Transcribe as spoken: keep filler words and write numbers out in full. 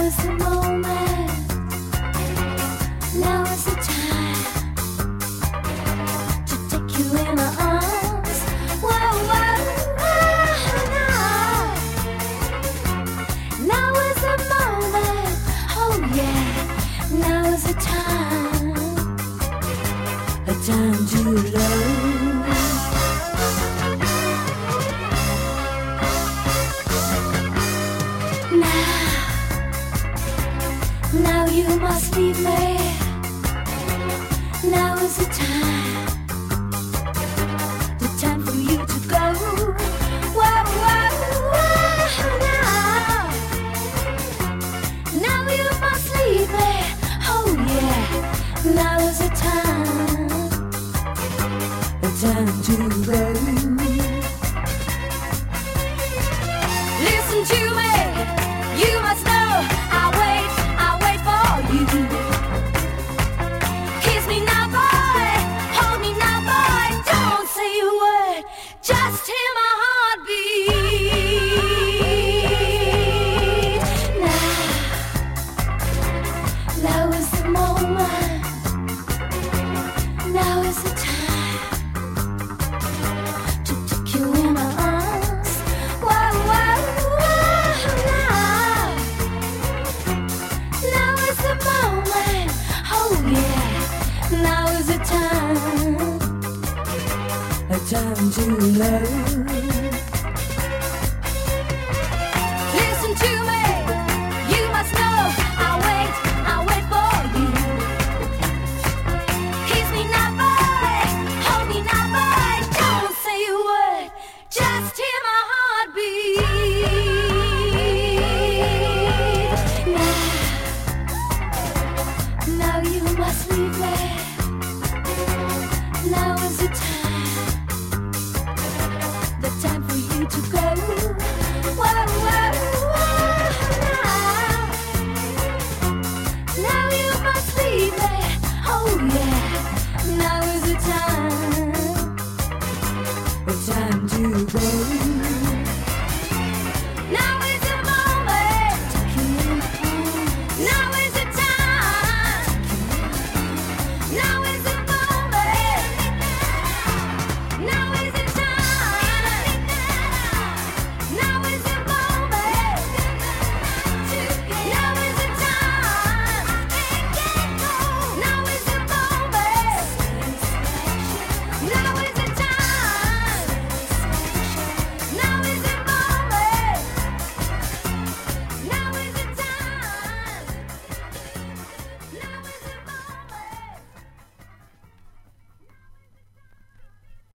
is the moment. Now is the time to take you in my arms. Whoa, whoa, whoa, now. Now is the moment. Oh yeah. Now is the time. A time to love. Now, now you must leave me. Now is the time, the time for you to go. Whoa, whoa, whoa, now, now you must leave me. Oh yeah, now is the time, the time to go. Listen to me. You must know I wait, I wait for you. Kiss me now, boy, hold me now, boy. Don't say a word, just hear my heartbeat. Now, now is the moment. Now is the time to take you in my arms. Whoa, whoa, whoa, now. Now is the moment. Oh yeah. Now is the time. A time to love.